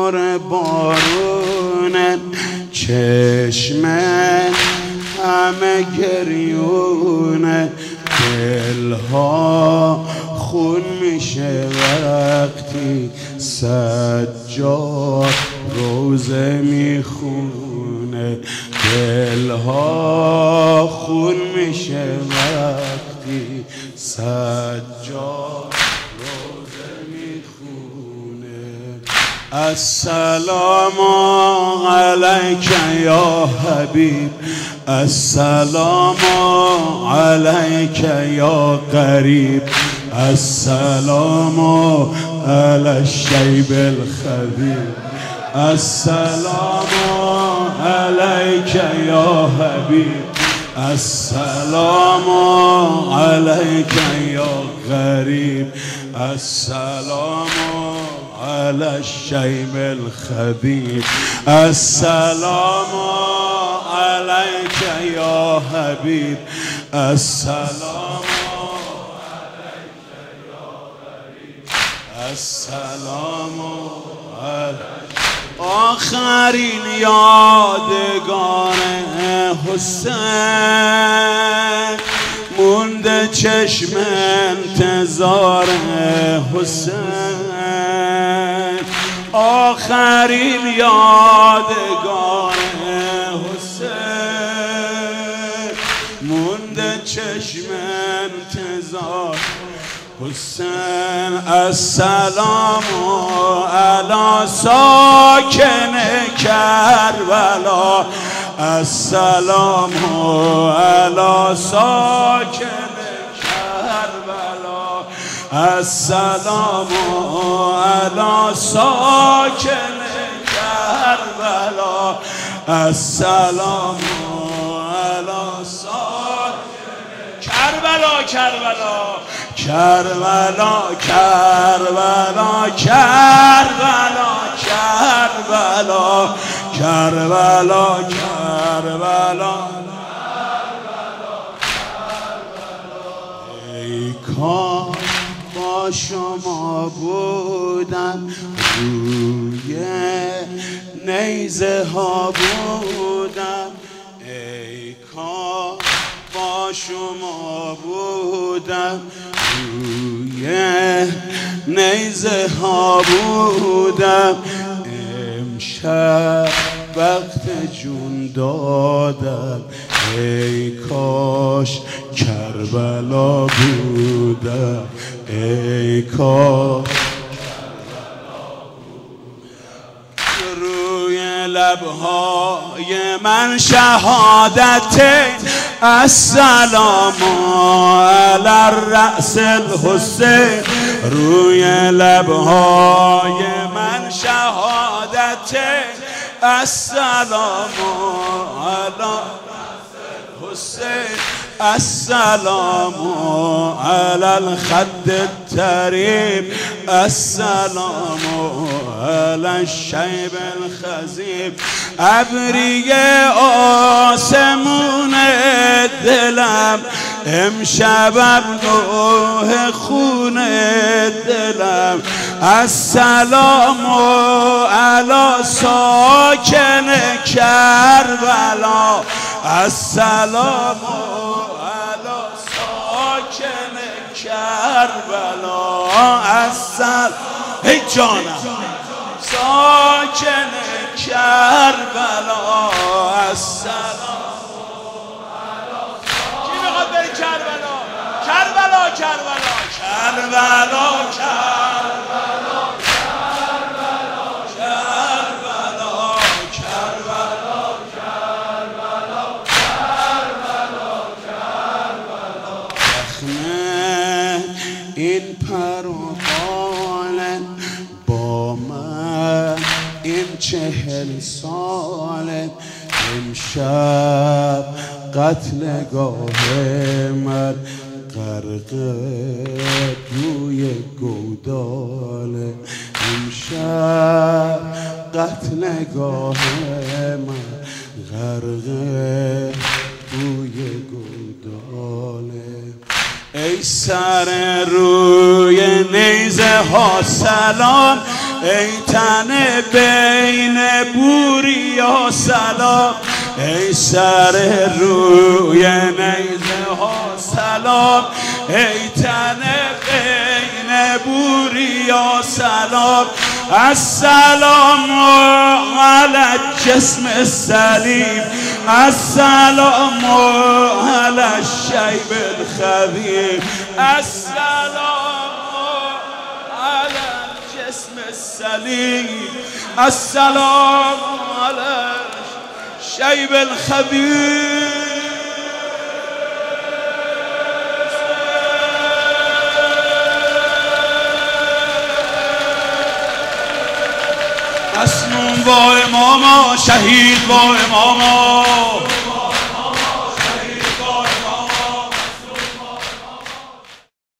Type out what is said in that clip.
پر بارونه، چشم همه گریونه، دلها خون میشه وقتی سجاد روزه میخونه، دلها خون میشه وقتی سجاد روزه میخونه. السلام علیک یا حبیب، السلام علیک یا قریب، السلام علی الشیب الخبیب، السلام علیک یا حبیب، السلام علیک یا غریب، السلام علی الشیب الخبیب، السلام علیک یا حبیب، السلام علیک یا غریب، السلام علیک. آخرین یادگار حسین مونده چشم انتظار حسین، آخرین یادگار حسین مونده چشم انتظار حسین. السلام علی ساکن کربلا، السلام علی ساکن کربلا، السلام علی ساکن کربلا، السلام علی ساکن کربلا، کربلا کربلا کربلا کربلا کربلا کربلا کربلا. ای کاش با شما بودم، روی نیزه ها بودم، ای کاش با شما بودم، روی نیزه ها بودم، امشب وقت جون دادم، ای کاش کربلا بودم، ای کاش روی لبهای من شهادت السلام علی الرأس الحسین، روی لبهای من شهادت السلام علی الرأس الحسین، السلام علی الخد الطریب، السلام علی الشیب الخضیب. ابریه آسمون دلم امشب ابروح خون دلم، السلام علی ساکن کربلا، السلام علی ساکن کربلا، السلام ای جانم ساکن کربلا، السلام کی میخواد بری کربلا؟ کربلا کربلا کربلا کربلا این پروانه با من این 40 ساله، امشب قتلگاه من غرق بوی گوداله، امشب قتلگاه من غرق بوی گوداله. ای سر روی نیزه ها سلام، ای تن بین بوریا سلام ای سر روی نیزه ها سلام ای تن بین بوریا سلام السلام علی الجسم السلیم السلام علی الشیب الخبیر السلام علی الجسم السلیم السلام علی الشیب الخبیر مسنون با اماما شهید با اماما